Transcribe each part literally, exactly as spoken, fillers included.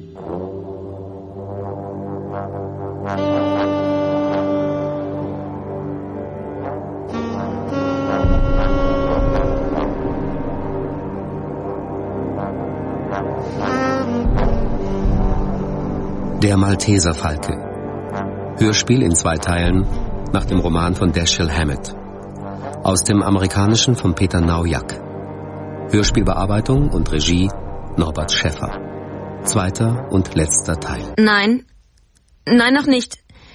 Der Malteserfalke. Hörspiel in zwei Teilen nach dem Roman von Dashiell Hammett. Aus dem Amerikanischen von Peter Naujak. Hörspielbearbeitung und Regie Norbert Schäffer. Zweiter und letzter Teil. Nein. Nein, noch nicht.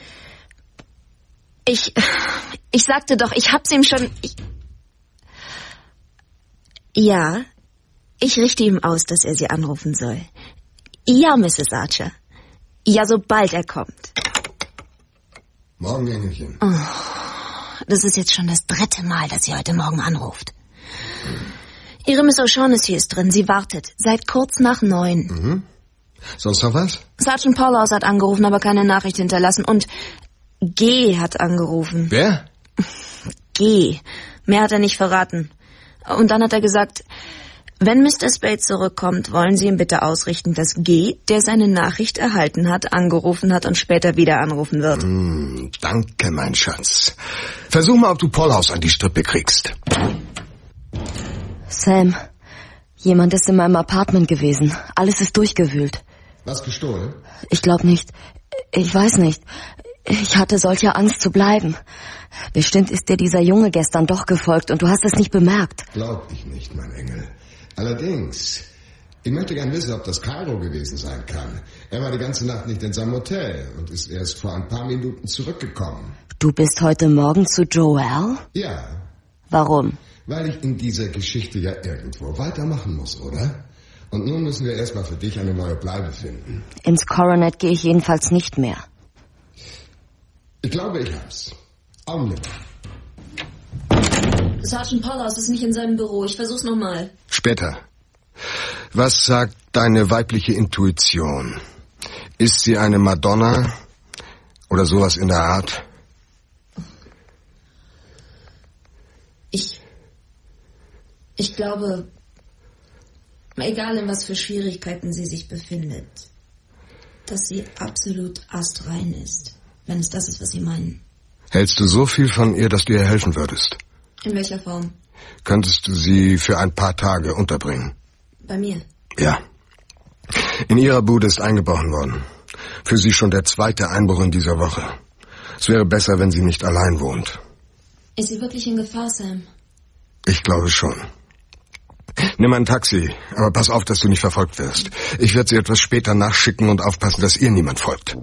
Ich... Ich sagte doch, ich hab's ihm schon... Ich, ja, ich richte ihm aus, dass er Sie anrufen soll. Ja, Misses Archer. Ja, sobald er kommt. Morgen, Engelchen. Oh, das ist jetzt schon das dritte Mal, dass sie heute Morgen anruft. Ihre Miss O'Shaughnessy ist drin. Sie wartet. Seit kurz nach neun. Mhm. Sonst noch was? Sergeant Paulhaus hat angerufen, aber keine Nachricht hinterlassen. Und G hat angerufen. Wer? G. Mehr hat er nicht verraten. Und dann hat er gesagt... Wenn Mister Spade zurückkommt, wollen Sie ihm bitte ausrichten, dass G, der seine Nachricht erhalten hat, angerufen hat und später wieder anrufen wird. Mm, danke, mein Schatz. Versuch mal, ob du Paulhaus an die Strippe kriegst. Sam, jemand ist in meinem Apartment gewesen. Alles ist durchgewühlt. Was gestohlen? Ich glaube nicht. Ich weiß nicht. Ich hatte solche Angst zu bleiben. Bestimmt ist dir dieser Junge gestern doch gefolgt und du hast es nicht bemerkt. Glaub ich nicht, mein Engel. Allerdings, ich möchte gern wissen, ob das Cairo gewesen sein kann. Er war die ganze Nacht nicht in seinem Hotel und ist erst vor ein paar Minuten zurückgekommen. Du bist heute Morgen zu Joel? Ja. Warum? Weil ich in dieser Geschichte ja irgendwo weitermachen muss, oder? Und nun müssen wir erstmal für dich eine neue Bleibe finden. Ins Coronet gehe ich jedenfalls nicht mehr. Ich glaube, ich hab's. Augenblick. Sergeant Paulhaus ist nicht in seinem Büro. Ich versuch's nochmal. Später. Was sagt deine weibliche Intuition? Ist sie eine Madonna oder sowas in der Art? Ich... Ich glaube, egal in was für Schwierigkeiten sie sich befindet, dass sie absolut astrein ist, wenn es das ist, was Sie meinen. Hältst du so viel von ihr, dass du ihr helfen würdest? In welcher Form? Könntest du sie für ein paar Tage unterbringen? Bei mir? Ja. In ihrer Bude ist eingebrochen worden. Für sie schon der zweite Einbruch in dieser Woche. Es wäre besser, wenn sie nicht allein wohnt. Ist sie wirklich in Gefahr, Sam? Ich glaube schon. Nimm ein Taxi, aber pass auf, dass du nicht verfolgt wirst. Ich werde sie etwas später nachschicken und aufpassen, dass ihr niemand folgt.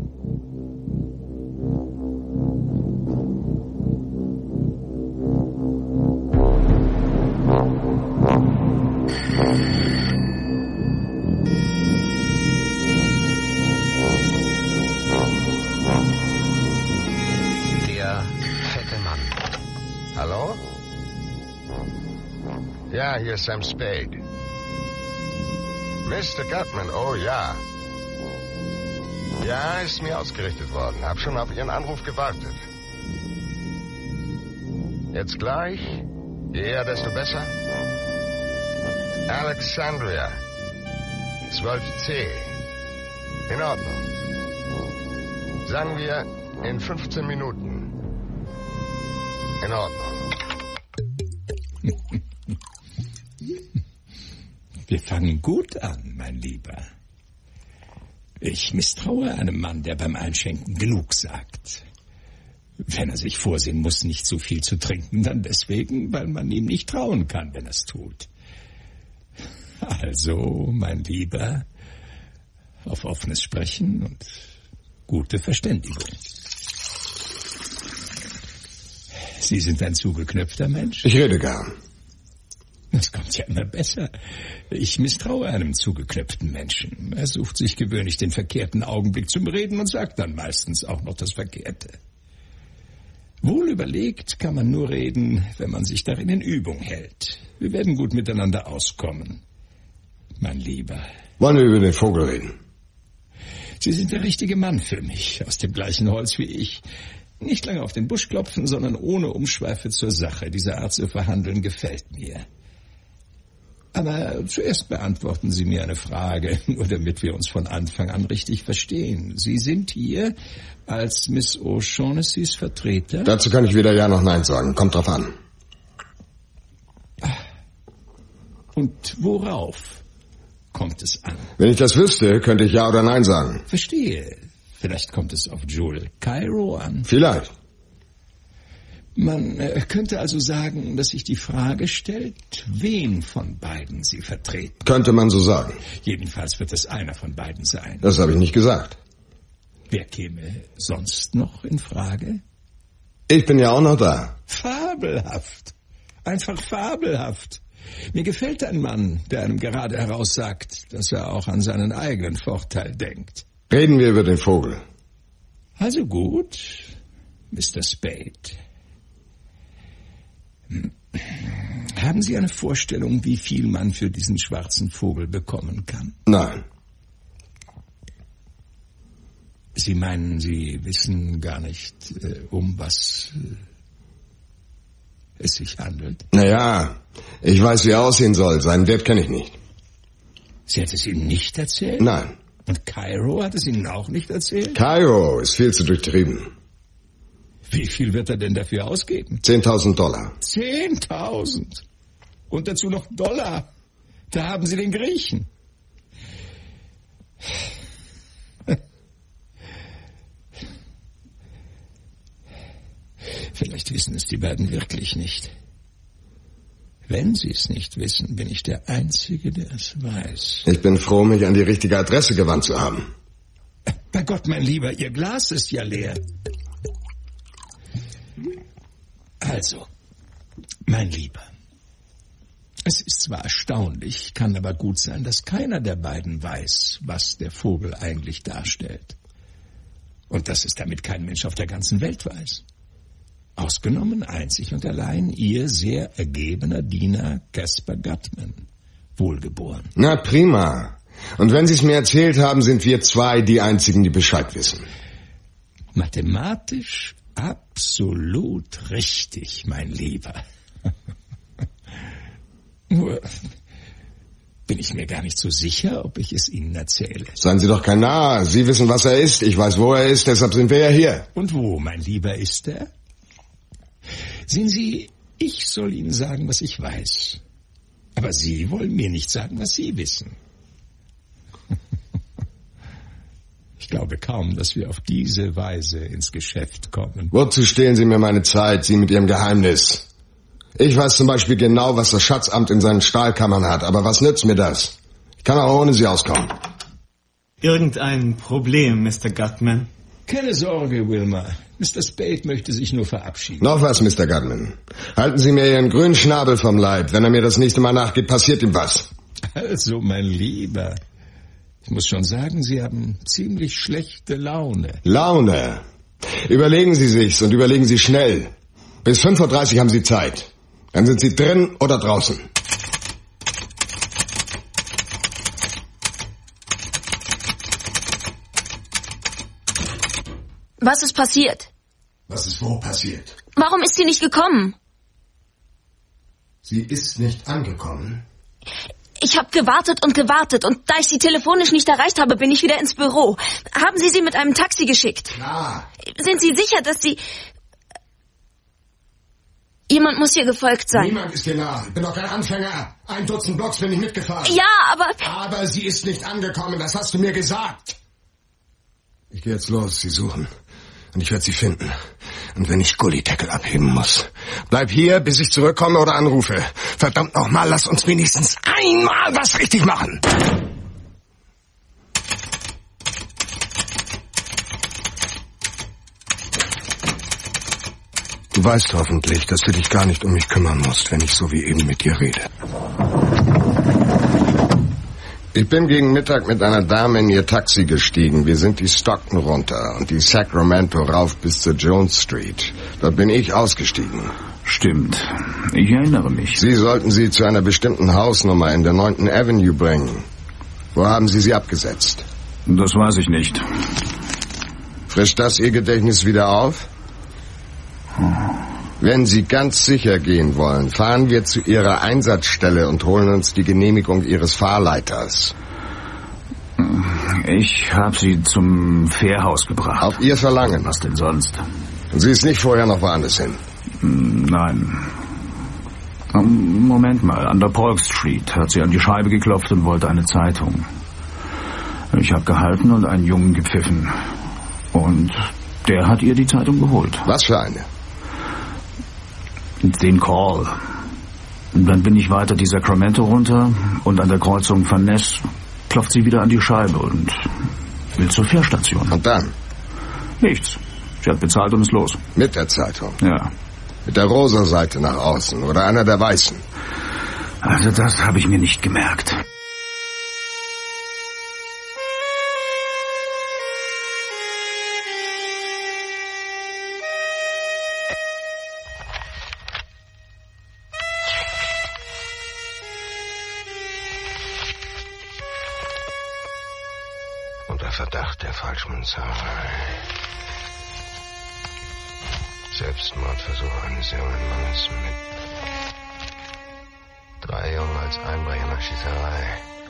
Der fette Mann. Hallo? Ja, hier ist Sam Spade. Mister Gutman, oh ja. Ja, ist mir ausgerichtet worden. Hab schon auf Ihren Anruf gewartet. Jetzt gleich? Je eher, desto besser? Alexandria. zwölf C. In Ordnung. Sagen wir in fünfzehn Minuten. In Ordnung. Wir fangen gut an, mein Lieber. Ich misstraue einem Mann, der beim Einschenken genug sagt. Wenn er sich vorsehen muss, nicht zu viel zu trinken, dann deswegen, weil man ihm nicht trauen kann, wenn er es tut. Also, mein Lieber, auf offenes Sprechen und gute Verständigung. Sie sind ein zugeknöpfter Mensch? Ich rede gern. Das kommt ja immer besser. Ich misstraue einem zugeknöpften Menschen. Er sucht sich gewöhnlich den verkehrten Augenblick zum Reden und sagt dann meistens auch noch das Verkehrte. Wohl überlegt kann man nur reden, wenn man sich darin in Übung hält. Wir werden gut miteinander auskommen, mein Lieber. Wollen wir über den Vogel reden? Sie sind der richtige Mann für mich, aus dem gleichen Holz wie ich. Nicht lange auf den Busch klopfen, sondern ohne Umschweife zur Sache. Diese Art zu verhandeln gefällt mir. Aber zuerst beantworten Sie mir eine Frage, nur damit wir uns von Anfang an richtig verstehen. Sie sind hier als Miss O'Shaughnessys Vertreter? Dazu kann ich weder Ja noch Nein sagen. Kommt drauf an. Und worauf kommt es an? Wenn ich das wüsste, könnte ich Ja oder Nein sagen. Verstehe. Vielleicht kommt es auf Joel Cairo an. Vielleicht. Man äh, könnte also sagen, dass sich die Frage stellt, wen von beiden Sie vertreten. Könnte man so sagen. Jedenfalls wird es einer von beiden sein. Das habe ich nicht gesagt. Wer käme sonst noch in Frage? Ich bin ja auch noch da. Fabelhaft. Einfach fabelhaft. Mir gefällt ein Mann, der einem gerade heraus sagt, dass er auch an seinen eigenen Vorteil denkt. Reden wir über den Vogel. Also gut, Mister Spade. Haben Sie eine Vorstellung, wie viel man für diesen schwarzen Vogel bekommen kann? Nein. Sie meinen, Sie wissen gar nicht, äh, um was äh, es sich handelt? Naja, ich weiß, wie er aussehen soll. Seinen Wert kenne ich nicht. Sie hat es Ihnen nicht erzählt? Nein. Und Cairo hat es Ihnen auch nicht erzählt? Cairo ist viel zu durchtrieben. Wie viel wird er denn dafür ausgeben? Zehntausend Dollar. Zehntausend? Und dazu noch Dollar. Da haben Sie den Griechen. Vielleicht wissen es die beiden wirklich nicht. Wenn sie es nicht wissen, bin ich der Einzige, der es weiß. Ich bin froh, mich an die richtige Adresse gewandt zu haben. Bei Gott, mein Lieber, Ihr Glas ist ja leer. Also, mein Lieber, es ist zwar erstaunlich, kann aber gut sein, dass keiner der beiden weiß, was der Vogel eigentlich darstellt. Und dass es damit kein Mensch auf der ganzen Welt weiß. Ausgenommen einzig und allein Ihr sehr ergebener Diener Caspar Gutman, wohlgeboren. Na prima. Und wenn Sie es mir erzählt haben, sind wir zwei die Einzigen, die Bescheid wissen. Mathematisch absolut richtig, mein Lieber. Nur bin ich mir gar nicht so sicher, ob ich es Ihnen erzähle. Seien Sie doch kein Narr. Sie wissen, was er ist. Ich weiß, wo er ist. Deshalb sind wir ja hier. Und wo, mein Lieber, ist er? Sehen Sie, ich soll Ihnen sagen, was ich weiß. Aber Sie wollen mir nicht sagen, was Sie wissen. Ich glaube kaum, dass wir auf diese Weise ins Geschäft kommen. Wozu stehlen Sie mir meine Zeit, Sie mit Ihrem Geheimnis? Ich weiß zum Beispiel genau, was das Schatzamt in seinen Stahlkammern hat, aber was nützt mir das? Ich kann auch ohne Sie auskommen. Irgendein Problem, Mister Gutman? Keine Sorge, Wilmer. Mister Spade möchte sich nur verabschieden. Noch was, Mister Gutman. Halten Sie mir Ihren grünen Schnabel vom Leib. Wenn er mir das nächste Mal nachgeht, passiert ihm was. Also, mein Lieber, ich muss schon sagen, Sie haben ziemlich schlechte Laune. Laune? Überlegen Sie sich's und überlegen Sie schnell. Bis fünf Uhr dreißig haben Sie Zeit. Dann sind Sie drin oder draußen. Was ist passiert? Was ist wo passiert? Warum ist sie nicht gekommen? Sie ist nicht angekommen. Ich habe gewartet und gewartet und da ich sie telefonisch nicht erreicht habe, bin ich wieder ins Büro. Haben Sie sie mit einem Taxi geschickt? Klar. Sind Sie sicher, dass Sie... Jemand muss hier gefolgt sein. Niemand ist hier nah. Ich bin doch kein Anfänger. Ein Dutzend Blocks bin ich mitgefahren. Ja, aber... Aber sie ist nicht angekommen, das hast du mir gesagt. Ich gehe jetzt los, sie suchen. Und ich werde sie finden. Und wenn ich Gullideckel abheben muss. Bleib hier, bis ich zurückkomme oder anrufe. Verdammt nochmal, lass uns wenigstens einmal was richtig machen. Du weißt hoffentlich, dass du dich gar nicht um mich kümmern musst, wenn ich so wie eben mit dir rede. Ich bin gegen Mittag mit einer Dame in ihr Taxi gestiegen. Wir sind die Stockton runter und die Sacramento rauf bis zur Jones Street. Dort bin ich ausgestiegen. Stimmt. Ich erinnere mich. Sie sollten sie zu einer bestimmten Hausnummer in der neunten Avenue bringen. Wo haben Sie sie abgesetzt? Das weiß ich nicht. Frischt das Ihr Gedächtnis wieder auf? Wenn Sie ganz sicher gehen wollen, fahren wir zu Ihrer Einsatzstelle und holen uns die Genehmigung Ihres Fahrleiters. Ich habe sie zum Fährhaus gebracht. Auf Ihr Verlangen. Was denn sonst? Und sie ist nicht vorher noch woanders hin? Nein. Moment mal, an der Polk Street hat sie an die Scheibe geklopft und wollte eine Zeitung. Ich habe gehalten und einen Jungen gepfiffen. Und der hat ihr die Zeitung geholt. Was für eine? Den Call. Und dann bin ich weiter die Sacramento runter und an der Kreuzung Van Ness klopft sie wieder an die Scheibe und will zur Fährstation. Und dann? Nichts. Sie hat bezahlt und ist los. Mit der Zeitung? Ja. Mit der rosa Seite nach außen oder einer der weißen? Also das habe ich mir nicht gemerkt. Unter Verdacht der Falschmünzerei. Selbstmordversuch eines jungen Mannes mit drei Jungen als Einbrecher nach Schießerei.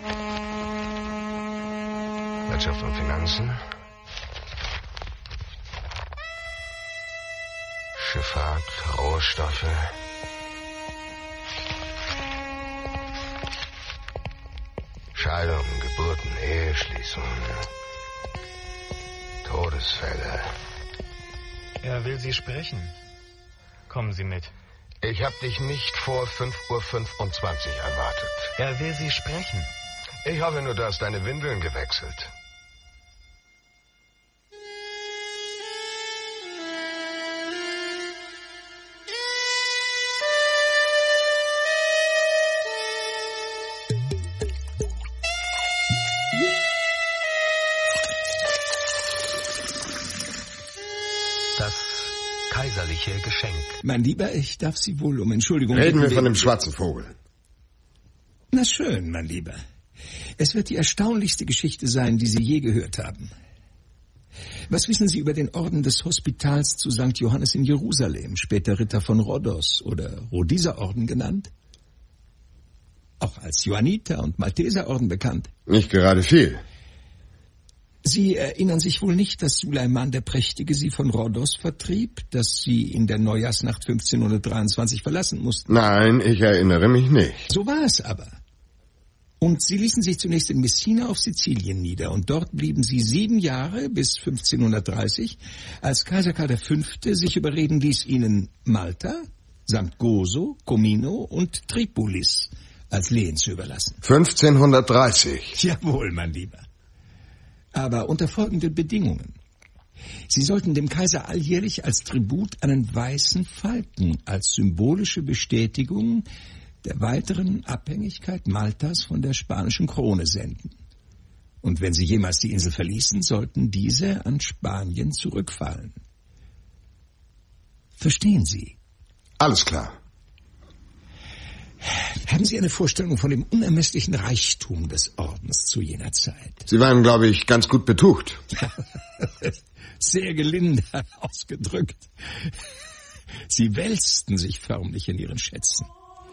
Wirtschaft und Finanzen. Schifffahrt, Rohstoffe. Scheidungen, Geburten, Eheschließungen. Todesfälle. Er will Sie sprechen. Kommen Sie mit. Ich habe dich nicht vor fünf Uhr fünfundzwanzig erwartet. Er will Sie sprechen. Ich hoffe nur, du hast deine Windeln gewechselt. Kaiserliche Geschenk. Mein Lieber, ich darf Sie wohl um Entschuldigung Reden bitten. wir von dem schwarzen Vogel. Na schön, mein Lieber. Es wird die erstaunlichste Geschichte sein, die Sie je gehört haben. Was wissen Sie über den Orden des Hospitals zu Sankt Johannes in Jerusalem, später Ritter von Rhodos oder Rhodiserorden genannt? Auch als Johanniter- und Malteserorden bekannt. Nicht gerade viel. Sie erinnern sich wohl nicht, dass Suleiman der Prächtige Sie von Rhodos vertrieb, dass Sie in der Neujahrsnacht fünfzehnhundertdreiundzwanzig verlassen mussten? Nein, ich erinnere mich nicht. So war es aber. Und Sie ließen sich zunächst in Messina auf Sizilien nieder, und dort blieben Sie sieben Jahre bis fünfzehnhundertdreißig, als Kaiser Karl der Fünfte sich überreden ließ, Ihnen Malta samt Gozo, Comino und Tripolis als Lehen zu überlassen. fünfzehnhundertdreißig? Jawohl, mein Lieber. Aber unter folgenden Bedingungen. Sie sollten dem Kaiser alljährlich als Tribut einen weißen Falken als symbolische Bestätigung der weiteren Abhängigkeit Maltas von der spanischen Krone senden. Und wenn sie jemals die Insel verließen, sollten diese an Spanien zurückfallen. Verstehen Sie? Alles klar. Haben Sie eine Vorstellung von dem unermesslichen Reichtum des Ordens zu jener Zeit? Sie waren, glaube ich, ganz gut betucht. Sehr gelinde ausgedrückt. Sie wälzten sich förmlich in ihren Schätzen.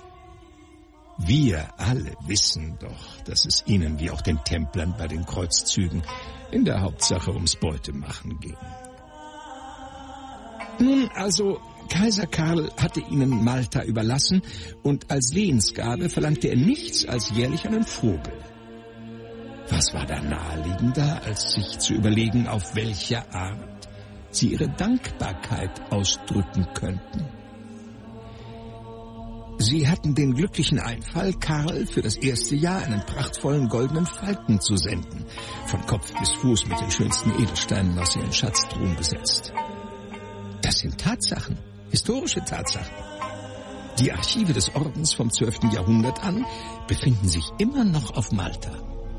Wir alle wissen doch, dass es Ihnen wie auch den Templern bei den Kreuzzügen in der Hauptsache ums Beutemachen ging. Nun also, Kaiser Karl hatte ihnen Malta überlassen, und als Lehensgabe verlangte er nichts als jährlich einen Vogel. Was war da naheliegender, als sich zu überlegen, auf welche Art sie ihre Dankbarkeit ausdrücken könnten? Sie hatten den glücklichen Einfall, Karl für das erste Jahr einen prachtvollen goldenen Falken zu senden, von Kopf bis Fuß mit den schönsten Edelsteinen aus ihren Schatztruhen besetzt. Das sind Tatsachen, historische Tatsachen. Die Archive des Ordens vom zwölften Jahrhundert an befinden sich immer noch auf Malta.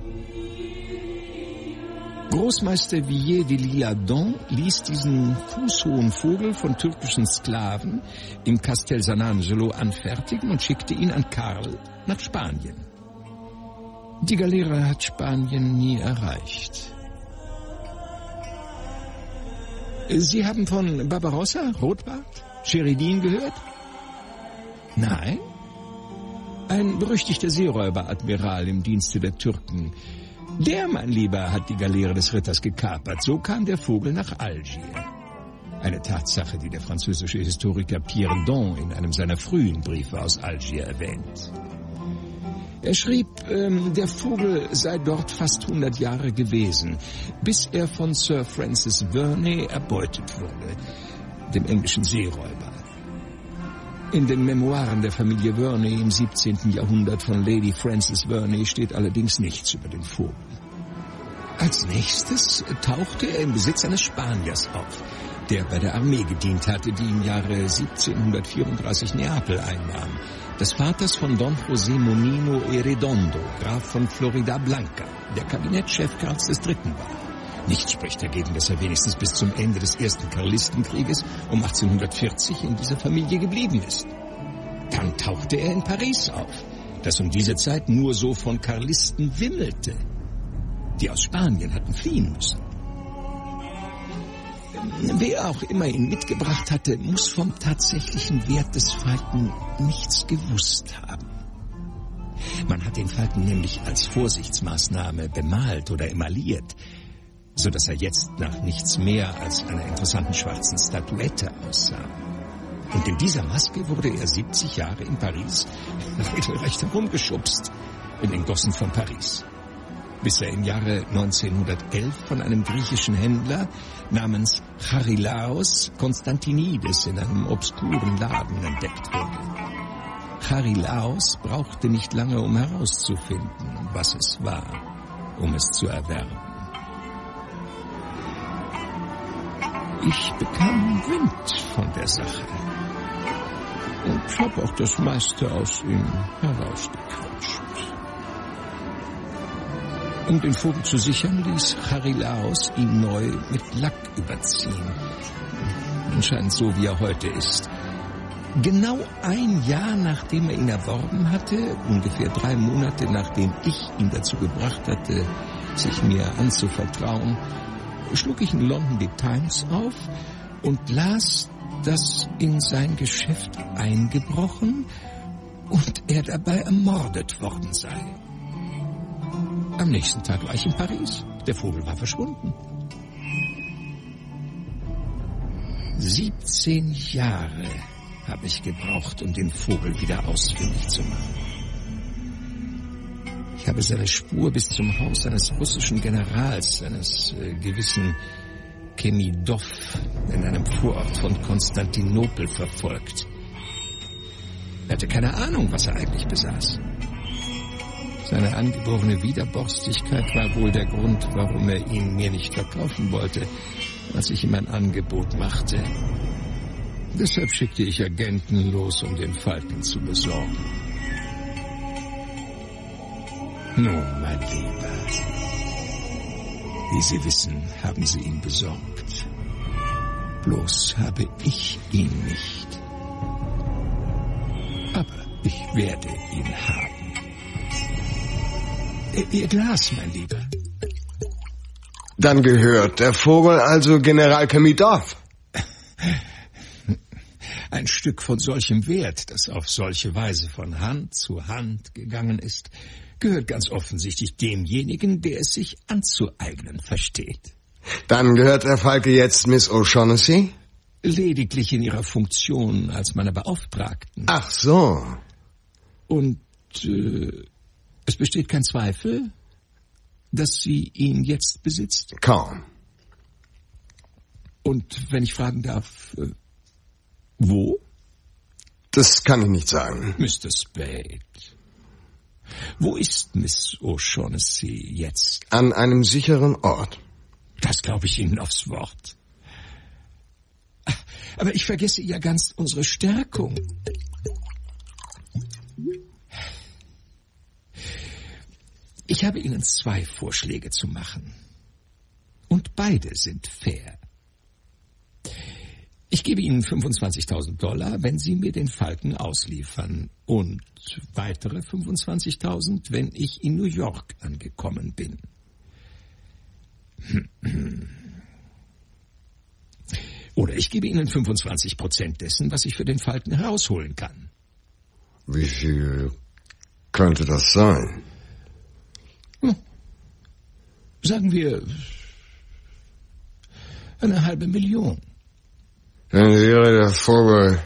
Großmeister Villiers de l'Isle-Adam ließ diesen fußhohen Vogel von türkischen Sklaven im Castel San Angelo anfertigen und schickte ihn an Karl nach Spanien. Die Galeere hat Spanien nie erreicht. Sie haben von Barbarossa, Rotbart, Sheridin gehört? Nein? Ein berüchtigter Seeräuberadmiral im Dienste der Türken. Der, mein Lieber, hat die Galeere des Ritters gekapert. So kam der Vogel nach Algier. Eine Tatsache, die der französische Historiker Pierre Don in einem seiner frühen Briefe aus Algier erwähnt. Er schrieb, ähm, der Vogel sei dort fast hundert Jahre gewesen, bis er von Sir Francis Verney erbeutet wurde, dem englischen Seeräuber. In den Memoiren der Familie Verney im siebzehnten Jahrhundert von Lady Frances Verney steht allerdings nichts über den Vogel. Als nächstes tauchte er im Besitz eines Spaniers auf, der bei der Armee gedient hatte, die im Jahre siebzehnhundertvierunddreißig Neapel einnahm, des Vaters von Don José Monino y Redondo, Graf von Florida Blanca, der Kabinettschef Karls des Dritten war. Nichts spricht dagegen, dass er wenigstens bis zum Ende des Ersten Karlistenkrieges um achtzehnhundertvierzig in dieser Familie geblieben ist. Dann tauchte er in Paris auf, das um diese Zeit nur so von Karlisten wimmelte, die aus Spanien hatten fliehen müssen. Wer auch immer ihn mitgebracht hatte, muss vom tatsächlichen Wert des Falken nichts gewusst haben. Man hat den Falken nämlich als Vorsichtsmaßnahme bemalt oder emailliert, so dass er jetzt nach nichts mehr als einer interessanten schwarzen Statuette aussah. Und in dieser Maske wurde er siebzig Jahre in Paris regelrecht herumgeschubst, in den Gossen von Paris, bis er im Jahre neunzehnhundertelf von einem griechischen Händler namens Charilaos Konstantinides in einem obskuren Laden entdeckt wurde. Charilaos brauchte nicht lange, um herauszufinden, was es war, um es zu erwerben. Ich bekam Wind von der Sache und habe auch das meiste aus ihm herausgequatscht. Um den Vogel zu sichern, ließ Charilaos ihn neu mit Lack überziehen. Anscheinend so, wie er heute ist. Genau ein Jahr, nachdem er ihn erworben hatte, ungefähr drei Monate, nachdem ich ihn dazu gebracht hatte, sich mir anzuvertrauen, schlug ich in London die Times auf und las, dass in sein Geschäft eingebrochen und er dabei ermordet worden sei. Am nächsten Tag war ich in Paris. Der Vogel war verschwunden. siebzehn Jahre habe ich gebraucht, um den Vogel wieder ausfindig zu machen. Ich habe seine Spur bis zum Haus eines russischen Generals, eines äh, gewissen Chemidov, in einem Vorort von Konstantinopel verfolgt. Er hatte keine Ahnung, was er eigentlich besaß. Seine angeborene Widerborstigkeit war wohl der Grund, warum er ihn mir nicht verkaufen wollte, als ich ihm ein Angebot machte. Deshalb schickte ich Agenten los, um den Falken zu besorgen. Nun, mein Lieber, wie Sie wissen, haben Sie ihn besorgt. Bloß habe ich ihn nicht. Aber ich werde ihn haben. Ihr Glas, mein Lieber. Dann gehört der Vogel also General Chemidov. Ein Stück von solchem Wert, das auf solche Weise von Hand zu Hand gegangen ist, gehört ganz offensichtlich demjenigen, der es sich anzueignen versteht. Dann gehört der Falke jetzt Miss O'Shaughnessy? Lediglich in ihrer Funktion als meiner Beauftragten. Ach so. Und äh, es besteht kein Zweifel, dass sie ihn jetzt besitzt? Kaum. Und wenn ich fragen darf, äh, wo? Das kann ich nicht sagen. Mister Spade, wo ist Miss O'Shaughnessy jetzt? An einem sicheren Ort. Das glaube ich Ihnen aufs Wort. Aber ich vergesse ja ganz unsere Stärkung. Ich habe Ihnen zwei Vorschläge zu machen. Und beide sind fair. Ich gebe Ihnen fünfundzwanzigtausend Dollar, wenn Sie mir den Falken ausliefern. Und weitere fünfundzwanzigtausend, wenn ich in New York angekommen bin. Oder Ich gebe Ihnen fünfundzwanzig Prozent dessen, was ich für den Falken herausholen kann. Wie viel könnte das sein? Hm. Sagen wir eine halbe Million. Dann wäre der Vogel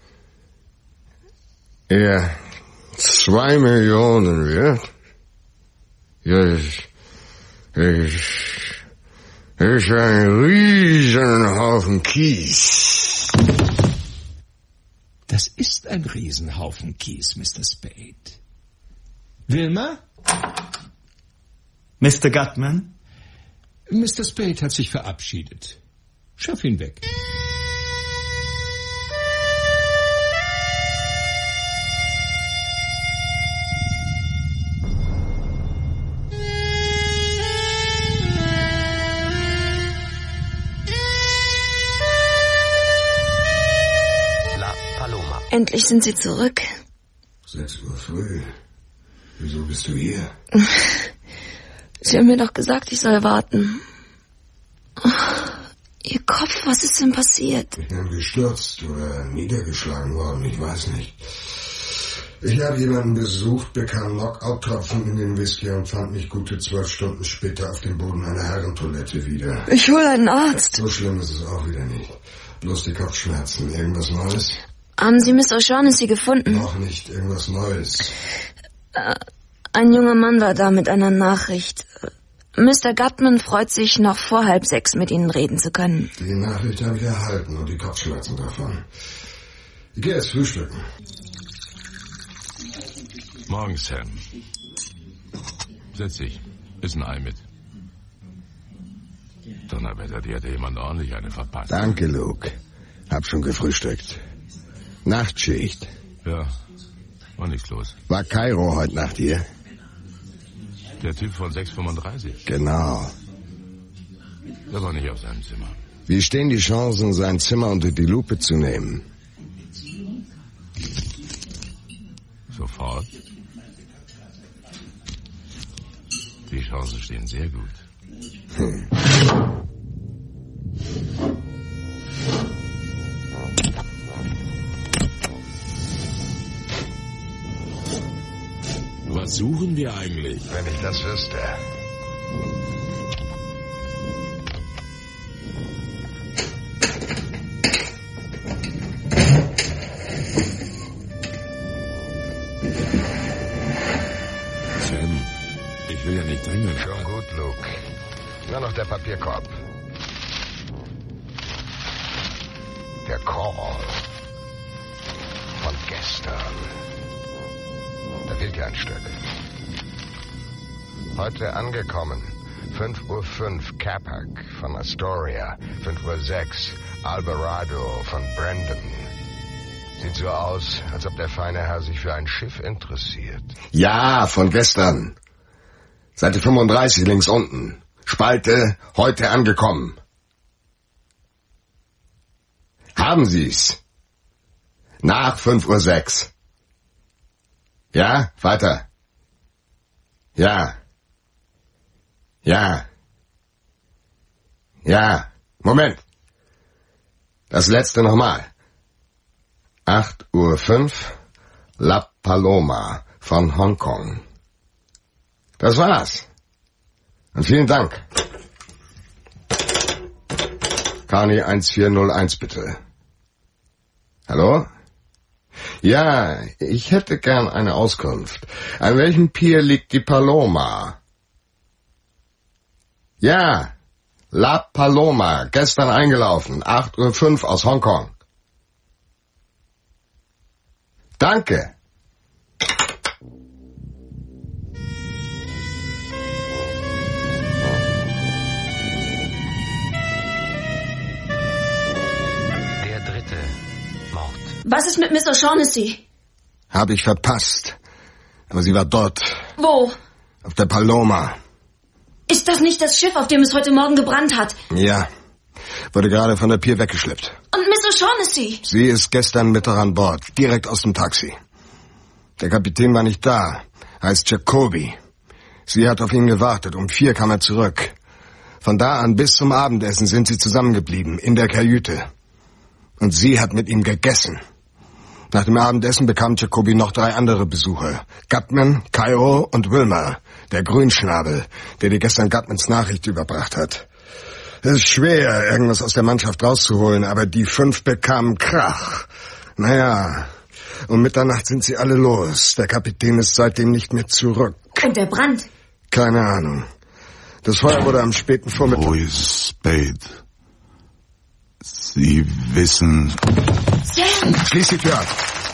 eher zwei Millionen wert. Ich, ich, ich ein Riesenhaufen Kies. Das ist ein Riesenhaufen Kies, Mister Spade. Wilma? Mister Gutman? Mister Spade hat sich verabschiedet. Schaff ihn weg. Endlich sind Sie zurück. Sechs Uhr früh. Wieso bist du hier? Sie haben mir doch gesagt, ich soll warten. Oh, Ihr Kopf, was ist denn passiert? Ich bin gestürzt oder niedergeschlagen worden, ich weiß nicht. Ich habe jemanden besucht, bekam Knockout-Tropfen in den Whisky und fand mich gute zwölf Stunden später auf dem Boden einer Herrentoilette wieder. Ich hole einen Arzt. So schlimm ist es auch wieder nicht. Bloß die Kopfschmerzen. Irgendwas Neues? Haben Sie Miss O'Shaughnessy gefunden? Noch nicht. Irgendwas Neues. Äh, ein junger Mann war da mit einer Nachricht. Mister Gutman freut sich, noch vor halb sechs mit Ihnen reden zu können. Die Nachricht habe ich erhalten und die Kopfschmerzen davon. Ich gehe jetzt frühstücken. Morgen, Sam. Setz dich. Ist ein Ei mit. Donnerwetter, dir hatte jemand ordentlich eine verpasst. Danke, Luke. Hab schon gefrühstückt. Nachtschicht. Ja, war nichts los. War Kairo heute Nacht hier? Der Typ von sechs fünfunddreißig? Genau. Der war nicht auf seinem Zimmer. Wie stehen die Chancen, sein Zimmer unter die Lupe zu nehmen? Sofort. Die Chancen stehen sehr gut. Hm. Was suchen wir eigentlich? Wenn ich das wüsste. Sam, ich will ja nicht drängeln. Schon gut, Luke. Nur noch der Papierkorb. Der Call von gestern. Da fehlt ja ein Stück. Heute angekommen. fünf Uhr fünf Capac von Astoria. fünf Uhr sechs Alvarado von Brandon. Sieht so aus, als ob der feine Herr sich für ein Schiff interessiert. Ja, von gestern. Seite fünfunddreißig links unten. Spalte, heute angekommen. Haben Sie's? Nach fünf Uhr sechs. Ja, weiter. Ja. Ja. Ja. Moment. Das letzte nochmal. acht Uhr fünf La Paloma von Hongkong. Das war's. Und vielen Dank. Kani eins vier null eins bitte. Hallo? Ja, ich hätte gern eine Auskunft. An welchem Pier liegt die Paloma? Ja, La Paloma, gestern eingelaufen, acht Uhr fünf aus Hongkong. Danke. Der dritte Mord. Was ist mit Miss O'Shaughnessy? Habe ich verpasst. Aber sie war dort. Wo? Auf der Paloma. Ist das nicht das Schiff, auf dem es heute Morgen gebrannt hat? Ja. Wurde gerade von der Pier weggeschleppt. Und Miss O'Shaughnessy? Sie ist gestern Mittag an Bord. Direkt aus dem Taxi. Der Kapitän war nicht da. Heißt Jacoby. Sie hat auf ihn gewartet. Um vier kam er zurück. Von da an bis zum Abendessen sind sie zusammengeblieben. In der Kajüte. Und sie hat mit ihm gegessen. Nach dem Abendessen bekam Jacoby noch drei andere Besucher. Gutman, Cairo und Wilmer, der Grünschnabel, der dir gestern Gutmans Nachricht überbracht hat. Es ist schwer, irgendwas aus der Mannschaft rauszuholen, aber die fünf bekamen Krach. Naja, um Mitternacht sind sie alle los. Der Kapitän ist seitdem nicht mehr zurück. Und der Brand? Keine Ahnung. Das Feuer wurde am späten Vormittag... Wo ist Spade? Sie wissen... Sam! Schließ die Tür ab.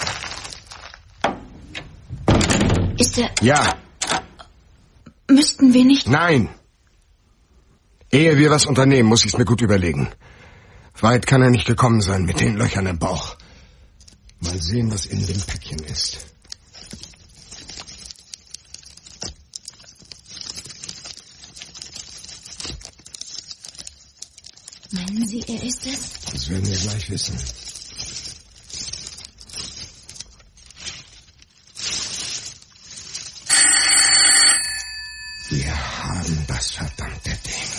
Ist er... Ja. Müssten wir nicht... Nein. Ehe wir was unternehmen, muss ich's mir gut überlegen. Weit kann er nicht gekommen sein mit den Löchern im Bauch. Mal sehen, was in dem Päckchen ist. Meinen Sie, er ist es? Das werden wir gleich wissen. Wir haben das verdammte Ding.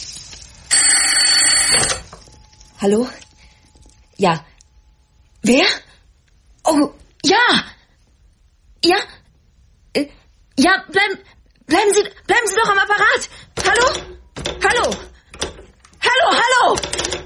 Hallo? Ja. Wer? Oh, ja! Ja? Äh, ja, bleiben, bleiben Sie, bleiben Sie doch am Apparat! Hallo? Hallo? Hallo, hallo!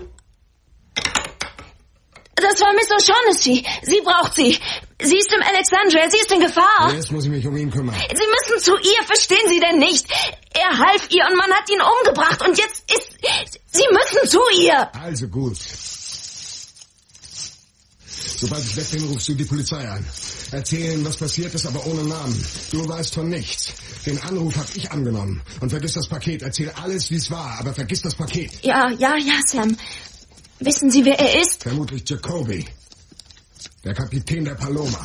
Das war Miss O'Shaughnessy. Sie braucht Sie. Sie ist im Alexandria. Sie ist in Gefahr. Jetzt muss ich mich um ihn kümmern. Sie müssen zu ihr. Verstehen Sie denn nicht? Er half ihr und man hat ihn umgebracht. Und jetzt ist... Sie müssen zu ihr. Also gut. Sobald ich weg bin, rufst du die Polizei an. Erzählen, was passiert ist, aber ohne Namen. Du weißt von nichts. Den Anruf hab ich angenommen. Und vergiss das Paket. Erzähl alles, wie es war, aber vergiss das Paket. Ja, ja, ja, Sam. Wissen Sie, wer er ist? Vermutlich Jacoby. Der Kapitän der Paloma.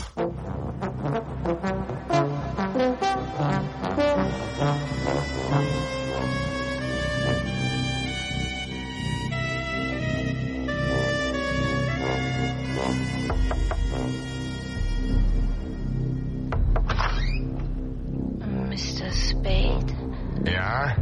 Mister Spade? Ja?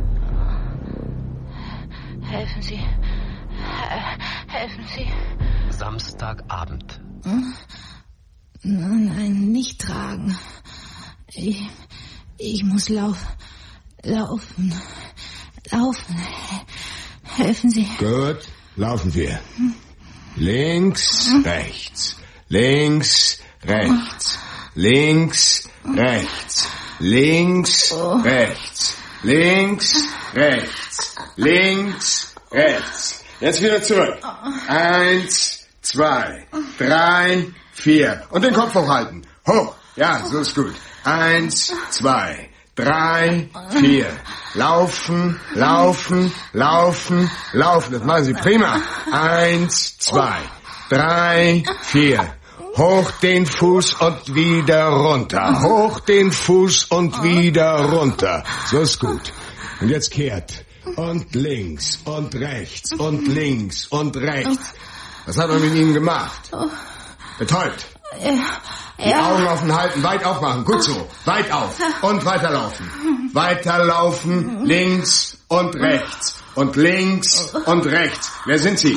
Helfen Sie. Helfen Sie. Samstagabend. Hm? Nein, nicht tragen. Ich, ich muss laufen. Laufen. Laufen. Helfen Sie. Gut, laufen wir. Links, rechts. Links, rechts. Links, rechts. Links, rechts. Links, rechts. Links, rechts. Jetzt wieder zurück. Eins, zwei, drei, vier. Und den Kopf hochhalten. Hoch. Ja, so ist gut. Eins, zwei, drei, vier. Laufen, laufen, laufen, laufen. Das machen Sie prima. Eins, zwei, drei, vier. Hoch den Fuß und wieder runter. Hoch den Fuß und wieder runter. So ist gut. Und jetzt kehrt. Und links und rechts und links und rechts. Was hat man mit Ihnen gemacht? Betäubt. Die Augen offen halten, weit aufmachen. Gut so. Weit auf. Und weiterlaufen. Weiterlaufen. Links und rechts. Und links und rechts. Wer sind Sie?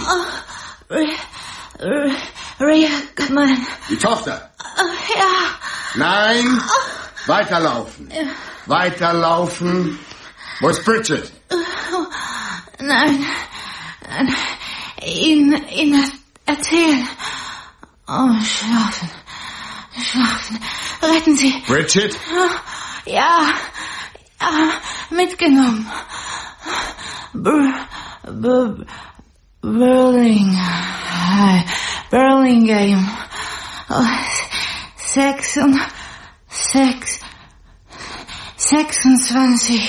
Ria Gutman. Die Tochter. Ja. Nein. Weiterlaufen. Weiterlaufen. Wo ist Bridget? Nein. Nein. Ihnen, Ihnen erzählen. Oh, schlafen. Schlafen. Retten Sie. Bridget? Ja. Ja. Mitgenommen. Br Br Burling. Burlingame. Oh, sechs und sechs. Sechsundzwanzig.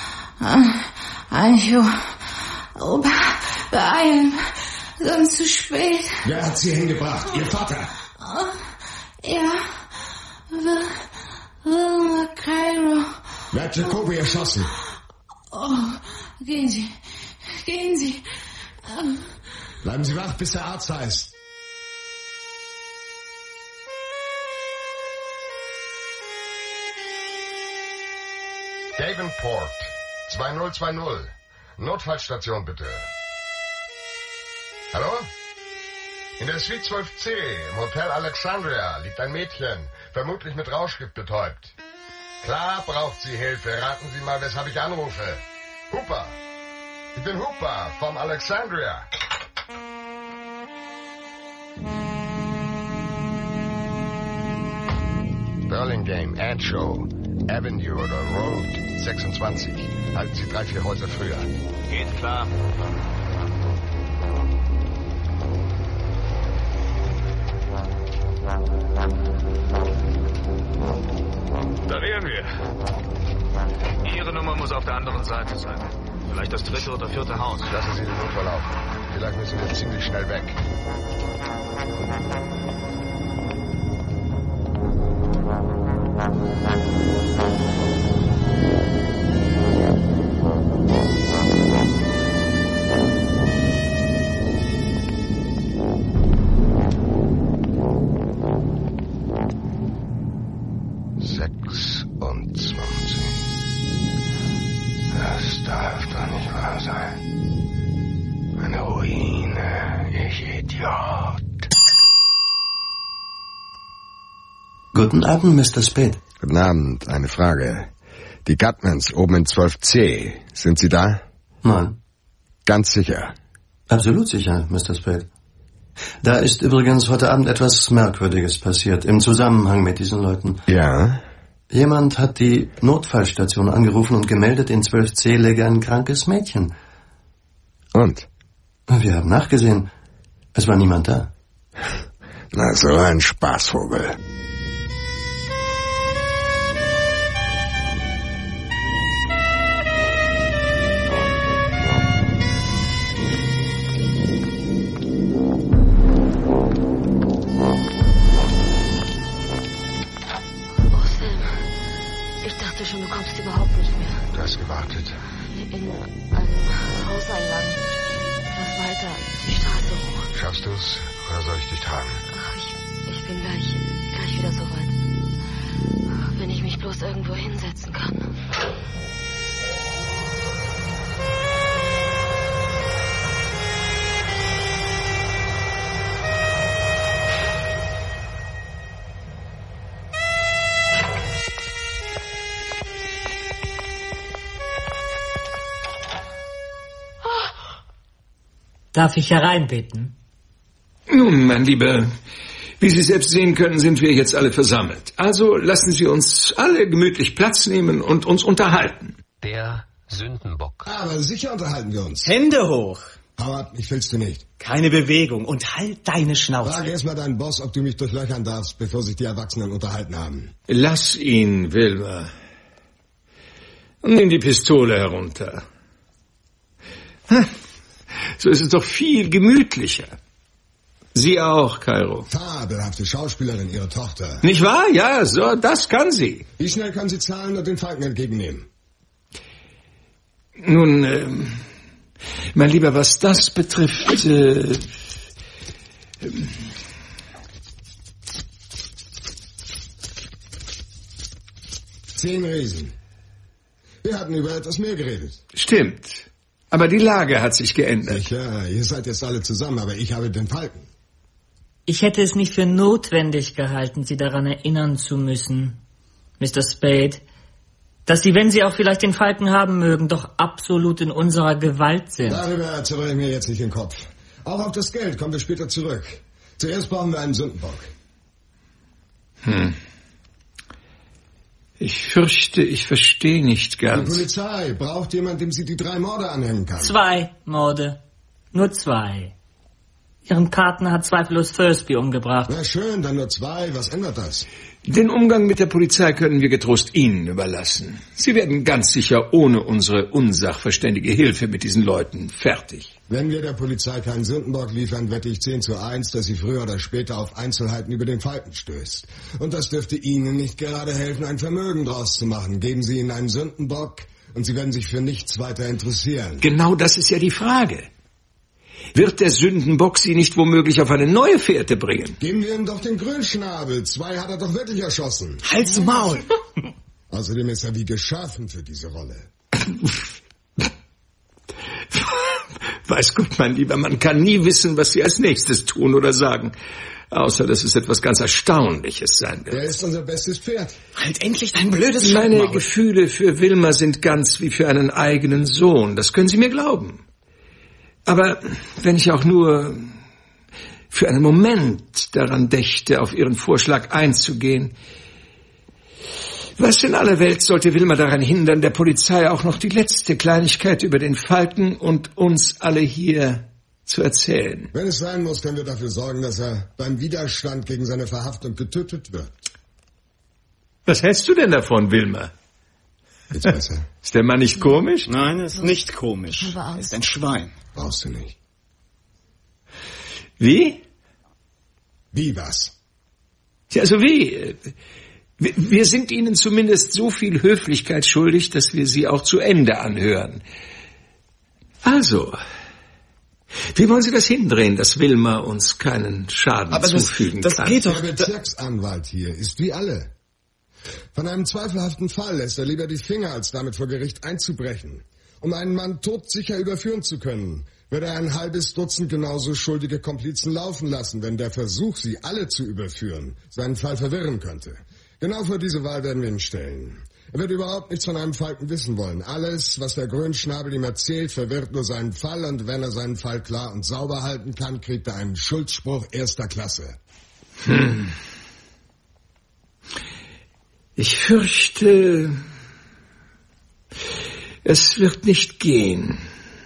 Ein Uhr. Oh, beeilen. Sonst zu spät. Wer hat Sie hingebracht? Ihr Vater? Oh, ja. Wilmer Cairo. Wer hat Jacoby erschossen? Oh, gehen Sie. Gehen Sie. Bleiben Sie wach, bis der Arzt heißt. Davenport. zwei null zwei null. Notfallstation, bitte. Hallo? In der Suite zwölf C im Hotel Alexandria liegt ein Mädchen, vermutlich mit Rauschgift betäubt. Klar braucht sie Hilfe. Raten Sie mal, weshalb ich anrufe. Hooper. Ich bin Hooper vom Alexandria. Burlingame, Ancho, Avenue oder Road sechsundzwanzig. Halten Sie drei, vier Häuser früher. Geht klar. Da wären wir. Ihre Nummer muss auf der anderen Seite sein. Vielleicht das dritte oder vierte Haus. Lassen Sie den Notfall laufen. Vielleicht müssen wir ziemlich schnell weg. sechsundzwanzig. Das darf doch nicht wahr sein. Eine Ruine, ich Idiot. Guten Abend, Mister Spade. Guten Abend, eine Frage. Die Gutmans oben in zwölf C, sind Sie da? Nein. Ganz sicher? Absolut sicher, Mister Spade. Da ist übrigens heute Abend etwas Merkwürdiges passiert, im Zusammenhang mit diesen Leuten. Ja? Jemand hat die Notfallstation angerufen und gemeldet, in zwölf C läge ein krankes Mädchen. Und? Wir haben nachgesehen. Es war niemand da. Na, so ein Spaßvogel. Darf ich hereinbitten? Nun, mein Lieber, wie Sie selbst sehen können, sind wir jetzt alle versammelt. Also lassen Sie uns alle gemütlich Platz nehmen und uns unterhalten. Der Sündenbock. Aber sicher unterhalten wir uns. Hände hoch. Hau ab, ich will's dir nicht. Keine Bewegung und halt deine Schnauze. Frage erst mal deinen Boss, ob du mich durchlöchern darfst, bevor sich die Erwachsenen unterhalten haben. Lass ihn, Wilma. Und nimm die Pistole herunter. Hm. So ist es doch viel gemütlicher. Sie auch, Kairo. Fabelhafte Schauspielerin, Ihre Tochter. Nicht wahr? Ja, so, das kann sie. Wie schnell kann sie zahlen und den Falken entgegennehmen? Nun, äh, mein Lieber, was das betrifft, äh, äh, Zehn Riesen. Wir hatten über etwas mehr geredet. Stimmt. Aber die Lage hat sich geändert. Sicher, ihr seid jetzt alle zusammen, aber ich habe den Falken. Ich hätte es nicht für notwendig gehalten, Sie daran erinnern zu müssen, Mister Spade, dass Sie, wenn Sie auch vielleicht den Falken haben mögen, doch absolut in unserer Gewalt sind. Darüber zerbreche ich mir jetzt nicht den Kopf. Auch auf das Geld kommen wir später zurück. Zuerst brauchen wir einen Sündenbock. Hm. Ich fürchte, ich verstehe nicht ganz. Die Polizei braucht jemanden, dem sie die drei Morde anhängen kann. Zwei Morde. Nur zwei. Ihren Partner hat zweifellos Thursby umgebracht. Na schön, dann nur zwei. Was ändert das? Den Umgang mit der Polizei können wir getrost Ihnen überlassen. Sie werden ganz sicher ohne unsere unsachverständige Hilfe mit diesen Leuten fertig. Wenn wir der Polizei keinen Sündenbock liefern, wette ich zehn zu eins, dass sie früher oder später auf Einzelheiten über den Falken stößt. Und das dürfte Ihnen nicht gerade helfen, ein Vermögen draus zu machen. Geben Sie ihnen einen Sündenbock und Sie werden sich für nichts weiter interessieren. Genau das ist ja die Frage. Wird der Sündenbock Sie nicht womöglich auf eine neue Fährte bringen? Geben wir ihm doch den Grünschnabel. Zwei hat er doch wirklich erschossen. Halt's Maul! Außerdem ist er wie geschaffen für diese Rolle. Weiß Gott, mein Lieber, man kann nie wissen, was Sie als nächstes tun oder sagen. Außer, dass es etwas ganz Erstaunliches sein wird. Er ist unser bestes Pferd. Halt endlich dein blödes Meine Schmaul. Gefühle für Wilma sind ganz wie für einen eigenen Sohn. Das können Sie mir glauben. Aber wenn ich auch nur für einen Moment daran dächte, auf Ihren Vorschlag einzugehen, was in aller Welt sollte Wilma daran hindern, der Polizei auch noch die letzte Kleinigkeit über den Falken und uns alle hier zu erzählen? Wenn es sein muss, können wir dafür sorgen, dass er beim Widerstand gegen seine Verhaftung getötet wird. Was hältst du denn davon, Wilma? Jetzt besser. Ist der Mann nicht komisch? Nein, er ist nicht komisch. Er ist ein Schwein. Brauchst du nicht. Wie? Wie was? Ja, also wie? Wir sind Ihnen zumindest so viel Höflichkeit schuldig, dass wir Sie auch zu Ende anhören. Also, wie wollen Sie das hindrehen, dass Wilma uns keinen Schaden Aber zufügen das, kann? das geht doch. Der Bezirksanwalt hier ist wie alle. Von einem zweifelhaften Fall lässt er lieber die Finger, als damit vor Gericht einzubrechen. Um einen Mann todsicher überführen zu können, wird er ein halbes Dutzend genauso schuldige Komplizen laufen lassen, wenn der Versuch, sie alle zu überführen, seinen Fall verwirren könnte. Genau vor diese Wahl werden wir ihn stellen. Er wird überhaupt nichts von einem Falken wissen wollen. Alles, was der Grünschnabel ihm erzählt, verwirrt nur seinen Fall, und wenn er seinen Fall klar und sauber halten kann, kriegt er einen Schuldspruch erster Klasse. Hm. Ich fürchte, es wird nicht gehen.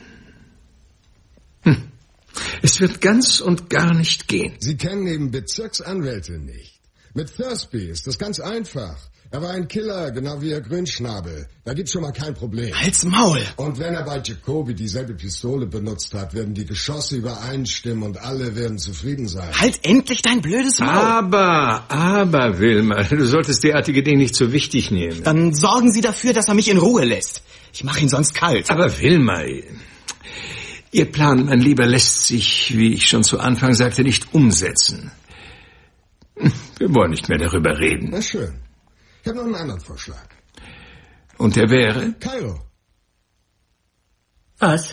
Hm. Es wird ganz und gar nicht gehen. Sie kennen eben Bezirksanwälte nicht. Mit Thursby ist das ganz einfach. Er war ein Killer, genau wie Ihr Grünschnabel. Da gibt's schon mal kein Problem. Halt's Maul! Und wenn er bei Jacoby dieselbe Pistole benutzt hat, werden die Geschosse übereinstimmen und alle werden zufrieden sein. Halt endlich dein blödes Maul! Aber, aber, Wilma, du solltest derartige Dinge nicht so wichtig nehmen. Dann sorgen Sie dafür, dass er mich in Ruhe lässt. Ich mache ihn sonst kalt. Aber Wilma, Ihr Plan, mein Lieber, lässt sich, wie ich schon zu Anfang sagte, nicht umsetzen. Wir wollen nicht mehr darüber reden. Na schön. Ich habe noch einen anderen Vorschlag. Und der wäre? Kairo. Was?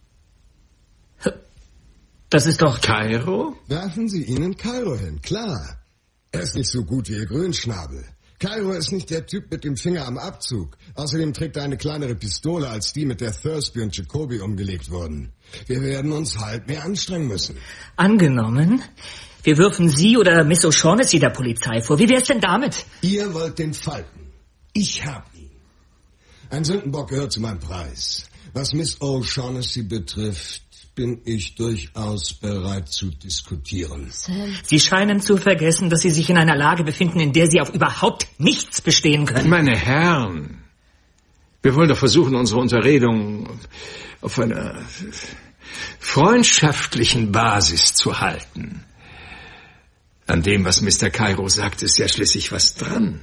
Das ist doch... Kairo? Werfen Sie ihn in Kairo hin, klar. Er ist nicht so gut wie Ihr Grünschnabel. Kairo ist nicht der Typ mit dem Finger am Abzug. Außerdem trägt er eine kleinere Pistole als die, mit der Thursby und Jacoby umgelegt wurden. Wir werden uns halt mehr anstrengen müssen. Angenommen, wir wirfen Sie oder Miss O'Shaughnessy der Polizei vor. Wie wär's denn damit? Ihr wollt den Falken. Ich hab ihn. Ein Sündenbock gehört zu meinem Preis. Was Miss O'Shaughnessy betrifft, bin ich durchaus bereit zu diskutieren. Sie scheinen zu vergessen, dass Sie sich in einer Lage befinden, in der Sie auf überhaupt nichts bestehen können. Meine Herren, wir wollen doch versuchen, unsere Unterredung auf einer freundschaftlichen Basis zu halten. An dem, was Mister Kairo sagt, ist ja schließlich was dran.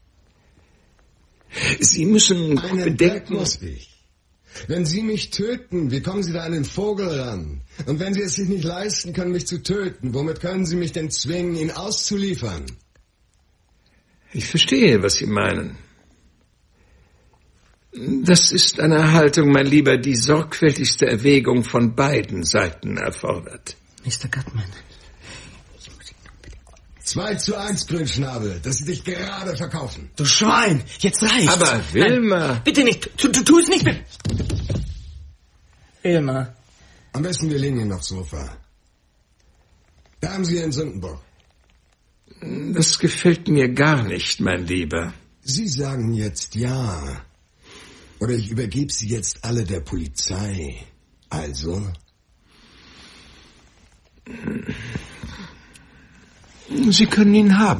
Sie müssen Einen bedenken... muss ich. Wenn Sie mich töten, wie kommen Sie da an den Vogel ran? Und wenn Sie es sich nicht leisten können, mich zu töten, womit können Sie mich denn zwingen, ihn auszuliefern? Ich verstehe, was Sie meinen. Das ist eine Haltung, mein Lieber, die sorgfältigste Erwägung von beiden Seiten erfordert. Mister Gutman... Zwei zu eins, Grünschnabel, dass Sie dich gerade verkaufen. Du Schwein, jetzt reicht's. Aber Wilma... Nein, bitte nicht, tu, tu, tu es nicht mehr. Wilma. Am besten wir legen ihn aufs Sofa. Da haben Sie Ihren Sündenbock. Das gefällt mir gar nicht, mein Lieber. Sie sagen jetzt ja. Oder ich übergebe Sie jetzt alle der Polizei. Also... Sie können ihn haben.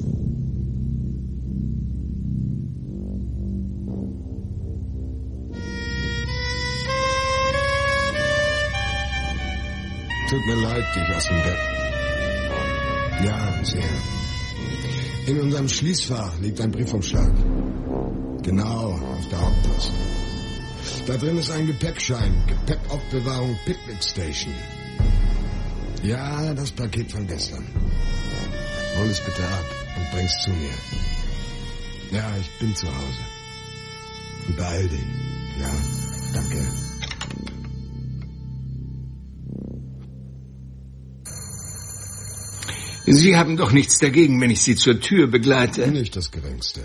Tut mir leid, dich aus dem Bett. Ja, sehr. In unserem Schließfach liegt ein Briefumschlag. Genau, auf der Hauptpost. Da drin ist ein Gepäckschein. Gepäckaufbewahrung Picnic Station. Ja, das Paket von gestern. Hol es bitte ab und bring's zu mir. Ja, ich bin zu Hause. Und beeil dich. Ja, danke. Sie haben doch nichts dagegen, wenn ich Sie zur Tür begleite? Nicht das Geringste.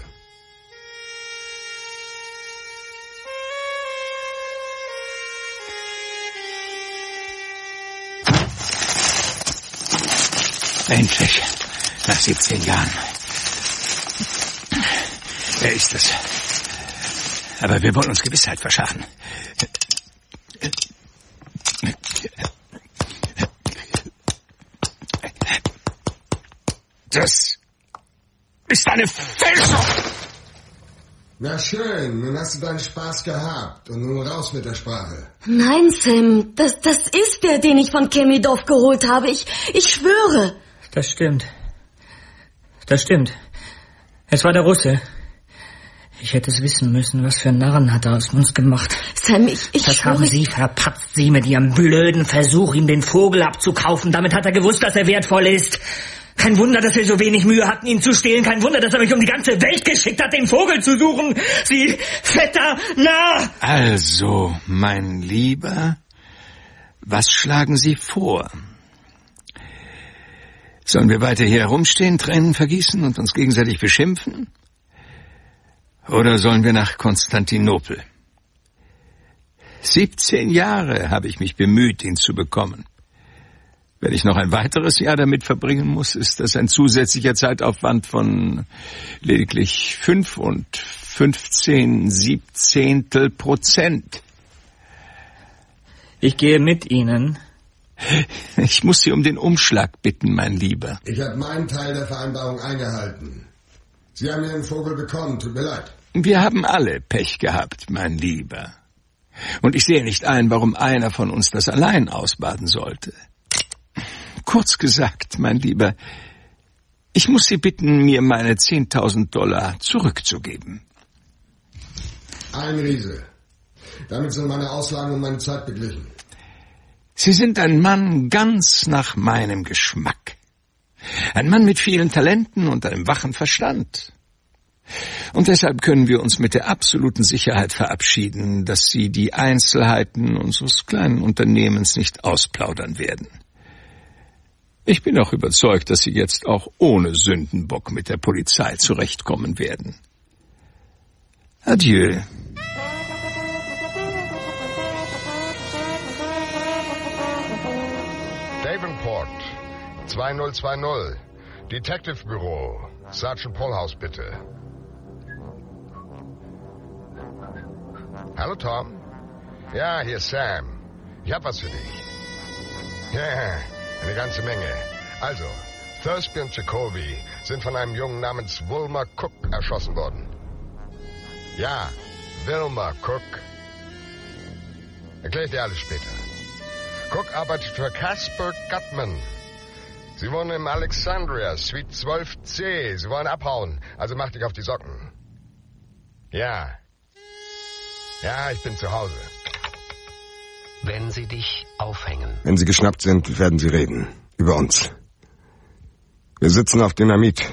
Endlich. Nach siebzehn Jahren. Wer ist es? Aber wir wollen uns Gewissheit verschaffen. Das ist eine Fälschung! Na schön, nun hast du deinen Spaß gehabt und nun raus mit der Sprache. Nein, Sam, das, das ist der, den ich von Chemidov geholt habe. Ich, ich schwöre. Das stimmt. Das stimmt. Es war der Russe. Ich hätte es wissen müssen, was für Narren hat er aus uns gemacht. Sam, ich, ich Das schwöre... haben Sie verpatzt, Sie mit Ihrem blöden Versuch, ihm den Vogel abzukaufen. Damit hat er gewusst, dass er wertvoll ist. Kein Wunder, dass wir so wenig Mühe hatten, ihn zu stehlen. Kein Wunder, dass er mich um die ganze Welt geschickt hat, den Vogel zu suchen. Sie fetter Narr! Also, mein Lieber, was schlagen Sie vor? Sollen wir weiter hier herumstehen, Tränen vergießen und uns gegenseitig beschimpfen? Oder sollen wir nach Konstantinopel? siebzehn Jahre habe ich mich bemüht, ihn zu bekommen. Wenn ich noch ein weiteres Jahr damit verbringen muss, ist das ein zusätzlicher Zeitaufwand von lediglich fünf und fünfzehn Siebzehntel Prozent. Ich gehe mit Ihnen. Ich muss Sie um den Umschlag bitten, mein Lieber. Ich habe meinen Teil der Vereinbarung eingehalten. Sie haben Ihren Vogel bekommen, tut mir leid. Wir haben alle Pech gehabt, mein Lieber. Und ich sehe nicht ein, warum einer von uns das allein ausbaden sollte. Kurz gesagt, mein Lieber, ich muss Sie bitten, mir meine zehntausend Dollar zurückzugeben. Ein Riese. Damit sind meine Auslagen und meine Zeit beglichen. Sie sind ein Mann ganz nach meinem Geschmack. Ein Mann mit vielen Talenten und einem wachen Verstand. Und deshalb können wir uns mit der absoluten Sicherheit verabschieden, dass Sie die Einzelheiten unseres kleinen Unternehmens nicht ausplaudern werden. Ich bin auch überzeugt, dass Sie jetzt auch ohne Sündenbock mit der Polizei zurechtkommen werden. Adieu. Davenport, zwei null zwei null. Detective Büro. Sergeant Polhaus, bitte. Hallo, Tom. Ja, hier ist Sam. Ich hab was für dich. Ja, eine ganze Menge. Also, Thursby und Jacoby sind von einem Jungen namens Wilmer Cook erschossen worden. Ja, Wilmer Cook. Erkläre ich dir alles später. Cook arbeitet für Casper Gutman. Sie wohnen im Alexandria, Suite zwölf C. Sie wollen abhauen, also mach dich auf die Socken. Ja. Ja, ich bin zu Hause. Wenn Sie dich aufhängen. Wenn Sie geschnappt sind, werden Sie reden. Über uns. Wir sitzen auf Dynamit.